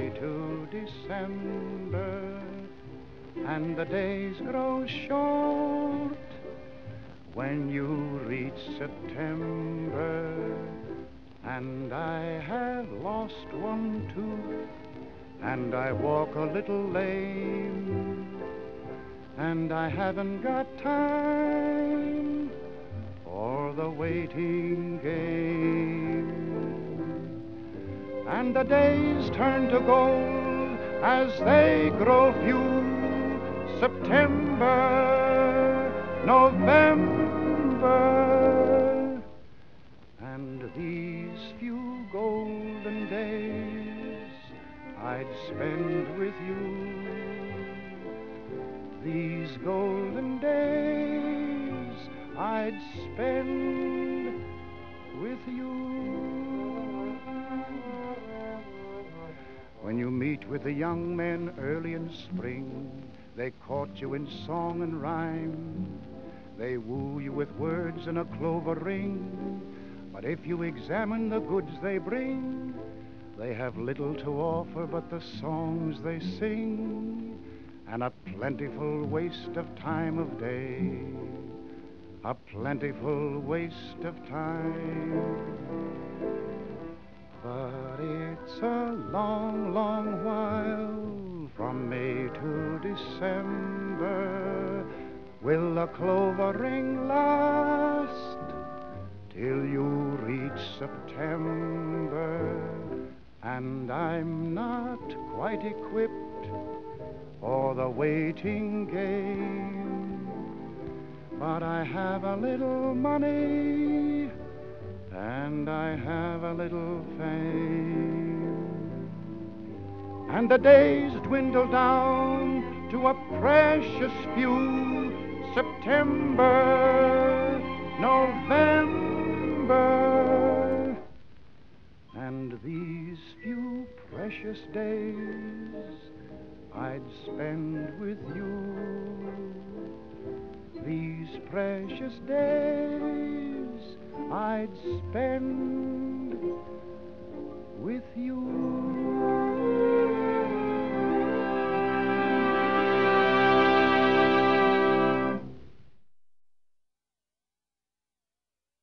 May to December, and the days grow short. When you reach September, and I have lost one tooth, and I walk a little lame, and I haven't got time for the waiting game. And the days turn to gold as they grow few. September, November, and these few golden days I'd spend with you. These golden days I'd spend with you. When you meet with the young men early in spring, they court you in song and rhyme. They woo you with words and a clover ring. But if you examine the goods they bring, they have little to offer but the songs they sing, and a plentiful waste of time of day. A plentiful waste of time. But it's a long, long while from May to December. Will the clover ring last till you reach September? And I'm not quite equipped for the waiting game, but I have a little money and I have a little fame. And the days dwindle down to a precious few. September, November, and these few precious days I'd spend with you. These precious days I'd spend with you.